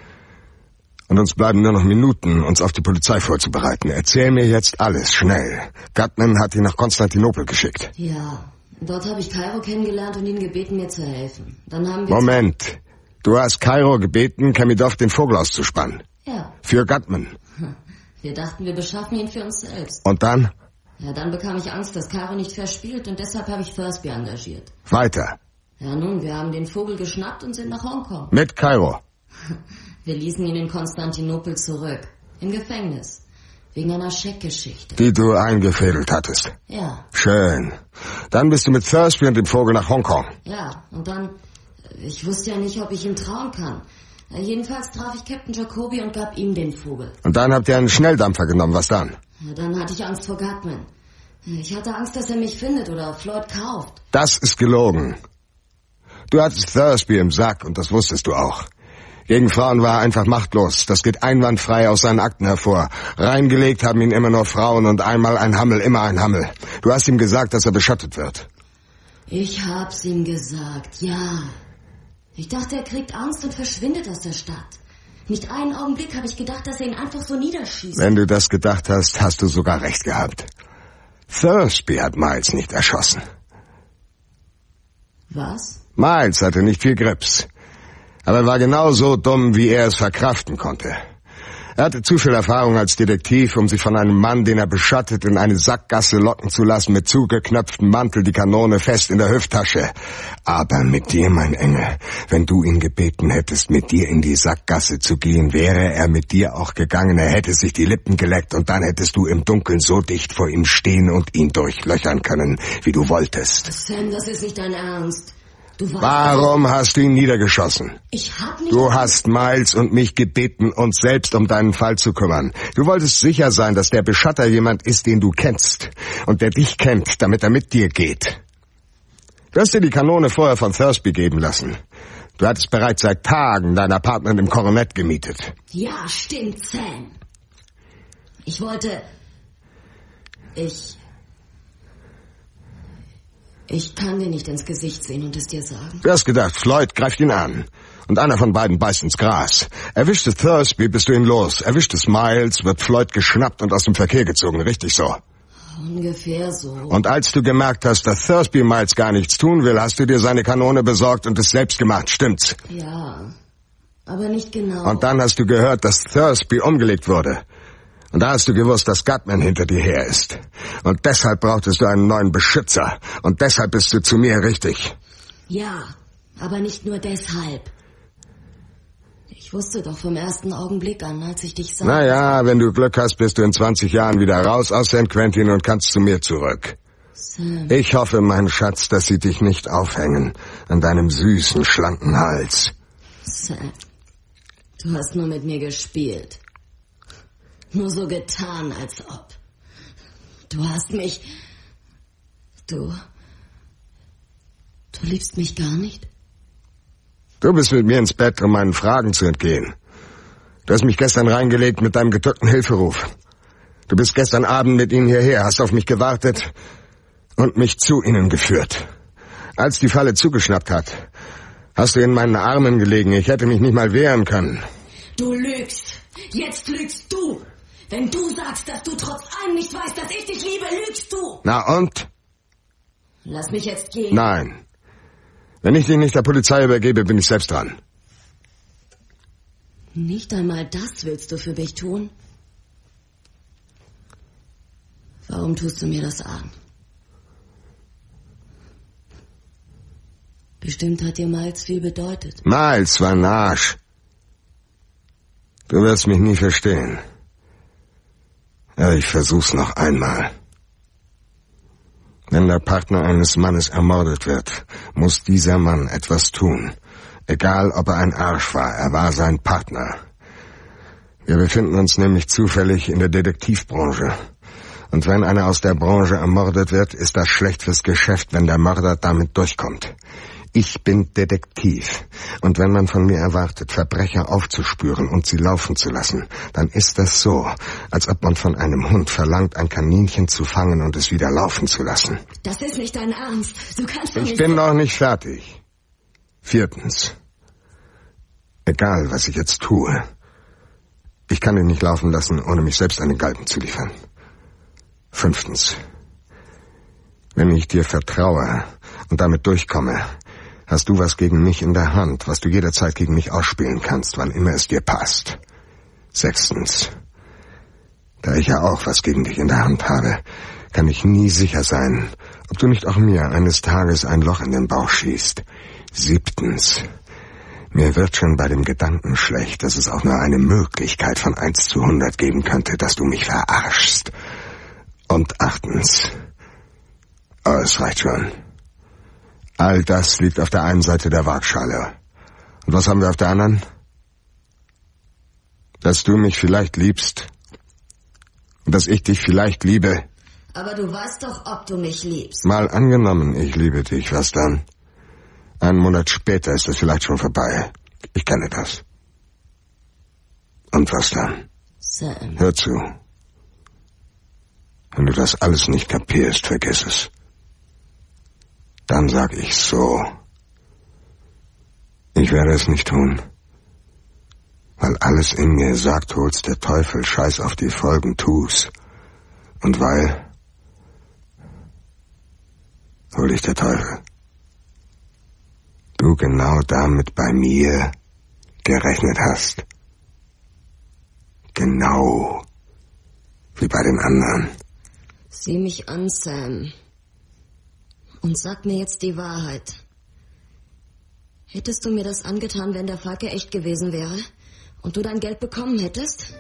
Und uns bleiben nur noch Minuten, uns auf die Polizei vorzubereiten. Erzähl mir jetzt alles, schnell. Gutman hat ihn nach Konstantinopel geschickt. Ja, dort habe ich Kairo kennengelernt und ihn gebeten, mir zu helfen. Dann haben wir... Moment. Du hast Kairo gebeten, Chemidov den Vogel auszuspannen. Ja. Für Gutman. Wir dachten, wir beschaffen ihn für uns selbst. Und dann? Ja, dann bekam ich Angst, dass Kairo nicht verspielt und deshalb habe ich Thursby engagiert. Weiter. Ja nun, wir haben den Vogel geschnappt und sind nach Hongkong. Mit Kairo. Wir ließen ihn in Konstantinopel zurück. Im Gefängnis. Wegen einer Scheckgeschichte. Die du eingefädelt hattest. Ja. Schön. Dann bist du mit Thursby und dem Vogel nach Hongkong. Ja, und dann... Ich wusste ja nicht, ob ich ihm trauen kann. Jedenfalls traf ich Captain Jacoby und gab ihm den Vogel. Und dann habt ihr einen Schnelldampfer genommen. Was dann? Ja, dann hatte ich Angst vor Gutman. Ich hatte Angst, dass er mich findet oder Floyd kauft. Das ist gelogen. Du hattest Thursby im Sack und das wusstest du auch. Gegen Frauen war er einfach machtlos. Das geht einwandfrei aus seinen Akten hervor. Reingelegt haben ihn immer nur Frauen und einmal ein Hammel, immer ein Hammel. Du hast ihm gesagt, dass er beschattet wird. Ich hab's ihm gesagt, ja. Ich dachte, er kriegt Angst und verschwindet aus der Stadt. Nicht einen Augenblick habe ich gedacht, dass er ihn einfach so niederschießt. Wenn du das gedacht hast, hast du sogar recht gehabt. Thursby hat Miles nicht erschossen. Was? Miles hatte nicht viel Grips. Aber er war genauso dumm, wie er es verkraften konnte. Er hatte zu viel Erfahrung als Detektiv, um sich von einem Mann, den er beschattet, in eine Sackgasse locken zu lassen, mit zugeknöpftem Mantel, die Kanone fest in der Hüfttasche. Aber mit dir, mein Engel, wenn du ihn gebeten hättest, mit dir in die Sackgasse zu gehen, wäre er mit dir auch gegangen. Er hätte sich die Lippen geleckt und dann hättest du im Dunkeln so dicht vor ihm stehen und ihn durchlöchern können, wie du wolltest. Sam, das ist nicht dein Ernst. Du weißt, Warum hast du ihn niedergeschossen? Ich hab nicht... Du hast Miles und mich gebeten, uns selbst um deinen Fall zu kümmern. Du wolltest sicher sein, dass der Beschatter jemand ist, den du kennst und der dich kennt, damit er mit dir geht. Du hast dir die Kanone vorher von Thursby geben lassen. Du hattest bereits seit Tagen dein Apartment im Coronet gemietet. Ja, stimmt, Sam. Ich wollte... Ich... Ich kann dir nicht ins Gesicht sehen und es dir sagen. Du hast gedacht, Floyd greift ihn an. Und einer von beiden beißt ins Gras. Erwischte Thursby, bist du ihn los. Erwischtest Miles, wird Floyd geschnappt und aus dem Verkehr gezogen. Richtig so. Ungefähr so. Und als du gemerkt hast, dass Thursby Miles gar nichts tun will, hast du dir seine Kanone besorgt und es selbst gemacht. Stimmt's? Ja, aber nicht genau. Und dann hast du gehört, dass Thursby umgelegt wurde. Und da hast du gewusst, dass Gutman hinter dir her ist. Und deshalb brauchtest du einen neuen Beschützer. Und deshalb bist du zu mir richtig. Ja, aber nicht nur deshalb. Ich wusste doch vom ersten Augenblick an, als ich dich sah. Naja, wenn du Glück hast, bist du in zwanzig Jahren wieder raus aus San Quentin und kannst zu mir zurück. Sam. Ich hoffe, mein Schatz, dass sie dich nicht aufhängen an deinem süßen, schlanken Hals. Sam, du hast nur mit mir gespielt. Nur so getan, als ob. Du hast mich... Du... Du liebst mich gar nicht? Du bist mit mir ins Bett, um meinen Fragen zu entgehen. Du hast mich gestern reingelegt mit deinem gedrückten Hilferuf. Du bist gestern Abend mit ihnen hierher, hast auf mich gewartet und mich zu ihnen geführt. Als die Falle zugeschnappt hat, hast du in meinen Armen gelegen. Ich hätte mich nicht mal wehren können. Du lügst. Jetzt lügst du. Wenn du sagst, dass du trotz allem nicht weißt, dass ich dich liebe, lügst du. Na und? Lass mich jetzt gehen. Nein. Wenn ich dich nicht der Polizei übergebe, bin ich selbst dran. Nicht einmal das willst du für mich tun? Warum tust du mir das an? Bestimmt hat dir Miles viel bedeutet. Miles war ein Arsch. Du wirst mich nie verstehen. Ja, ich versuch's noch einmal. Wenn der Partner eines Mannes ermordet wird, muss dieser Mann etwas tun. Egal, ob er ein Arsch war, er war sein Partner. Wir befinden uns nämlich zufällig in der Detektivbranche. Und wenn einer aus der Branche ermordet wird, ist das schlecht fürs Geschäft, wenn der Mörder damit durchkommt. Ich bin Detektiv. Und wenn man von mir erwartet, Verbrecher aufzuspüren und sie laufen zu lassen, dann ist das so, als ob man von einem Hund verlangt, ein Kaninchen zu fangen und es wieder laufen zu lassen. Das ist nicht dein Ernst. Du kannst doch nicht... Ich bin noch nicht fertig. Viertens. Egal, was ich jetzt tue, ich kann ihn nicht laufen lassen, ohne mich selbst an den Galgen zu liefern. Fünftens. Wenn ich dir vertraue und damit durchkomme, hast du was gegen mich in der Hand, was du jederzeit gegen mich ausspielen kannst, wann immer es dir passt. Sechstens. Da ich ja auch was gegen dich in der Hand habe, kann ich nie sicher sein, ob du nicht auch mir eines Tages ein Loch in den Bauch schießt. Siebtens. Mir wird schon bei dem Gedanken schlecht, dass es auch nur eine Möglichkeit von eins zu hundert geben könnte, dass du mich verarschst. Und achtens. Oh, es reicht schon. All das liegt auf der einen Seite der Waagschale. Und was haben wir auf der anderen? Dass du mich vielleicht liebst. Und dass ich dich vielleicht liebe. Aber du weißt doch, ob du mich liebst. Mal angenommen, ich liebe dich, was dann? Einen Monat später ist es vielleicht schon vorbei. Ich kenne das. Und was dann? Sam. Hör zu. Wenn du das alles nicht kapierst, vergiss es. Dann sag ich so. Ich werde es nicht tun. Weil alles in mir sagt, hol's der Teufel, scheiß auf die Folgen, tu's. Und weil... hol dich der Teufel. Du genau damit bei mir gerechnet hast. Genau wie bei den anderen. Sieh mich an, Sam. Und sag mir jetzt die Wahrheit. Hättest du mir das angetan, wenn der Falke echt gewesen wäre? Und du dein Geld bekommen hättest?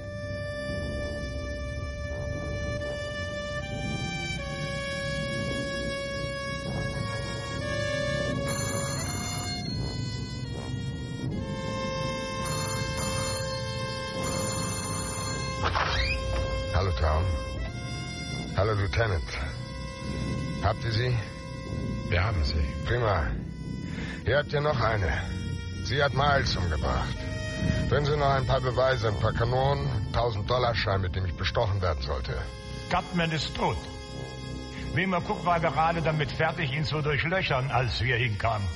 Hallo, Tom. Hallo, Lieutenant. Habt ihr sie? Wir haben sie. Prima. Hier habt ihr noch eine. Sie hat Miles umgebracht. Bringen Sie noch ein paar Beweise, ein paar Kanonen, tausend Dollar Schein, mit dem ich bestochen werden sollte. Gutman ist tot. Wilmer Cook war gerade damit fertig, ihn zu durchlöchern, als wir hinkamen.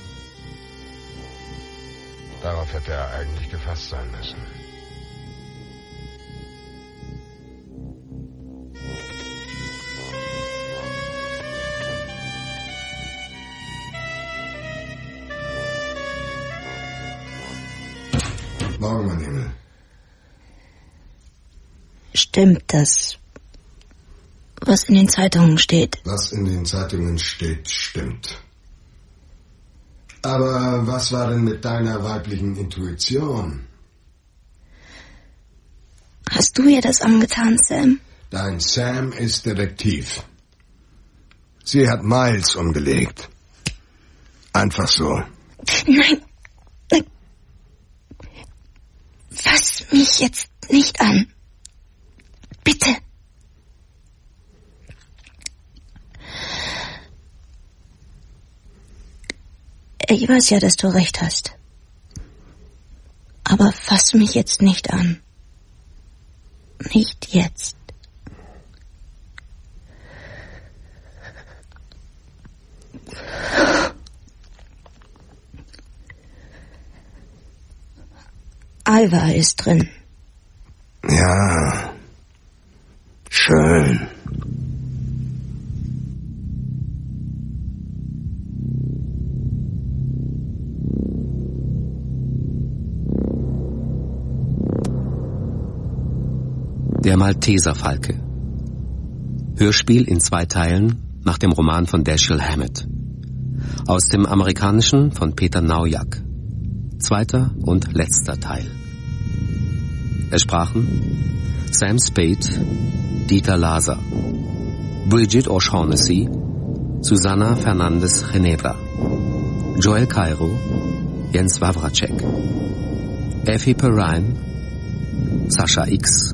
Darauf hätte er eigentlich gefasst sein müssen. Morgen, mein Himmel. Stimmt das, was in den Zeitungen steht? Was in den Zeitungen steht, stimmt. Aber was war denn mit deiner weiblichen Intuition? Hast du ihr das angetan, Sam? Dein Sam ist Detektiv. Sie hat Miles umgelegt. Einfach so. Nein. Fass mich jetzt nicht an. Bitte. Ich weiß ja, dass du recht hast. Aber fass mich jetzt nicht an. Nicht jetzt. Alva ist drin. Ja. Schön. Der Malteserfalke. Hörspiel in zwei Teilen nach dem Roman von Dashiell Hammett. Aus dem Amerikanischen von Peter Naujak. Zweiter und letzter Teil. Es sprachen Sam Spade, Dieter Laser, Bridget O'Shaughnessy, Susanna Fernandes-Genebra, Joel Cairo, Jens Wawracek, Effie Perrine, Sascha X,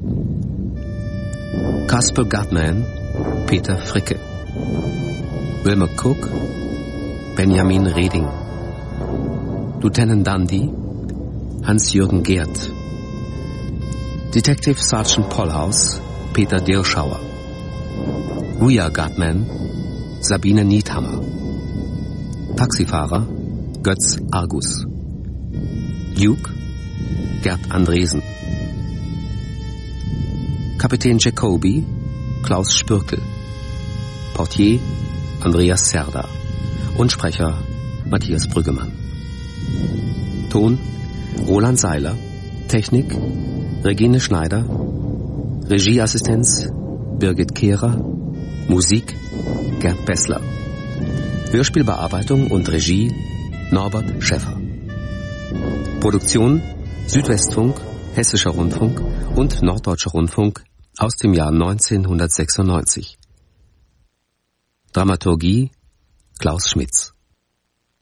Casper Gutman, Peter Fricke, Wilmer Cook, Benjamin Reding, Lieutenant Dundee, Hans-Jürgen Geert, Detective Sergeant Pollhaus, Peter Dirschauer, Ria Gutman, Sabine Niethammer, Taxifahrer, Götz Argus, Luke, Gerd Andresen, Kapitän Jacobi, Klaus Spürkel, Portier, Andreas Serda und Sprecher Matthias Brüggemann. Ton Roland Seiler, Technik Regine Schneider, Regieassistenz Birgit Kehrer, Musik Gerd Bessler, Hörspielbearbeitung und Regie Norbert Schäffer. Produktion Südwestfunk, Hessischer Rundfunk und Norddeutscher Rundfunk aus dem Jahr neunzehnhundertsechsundneunzig. Dramaturgie Klaus Schmitz.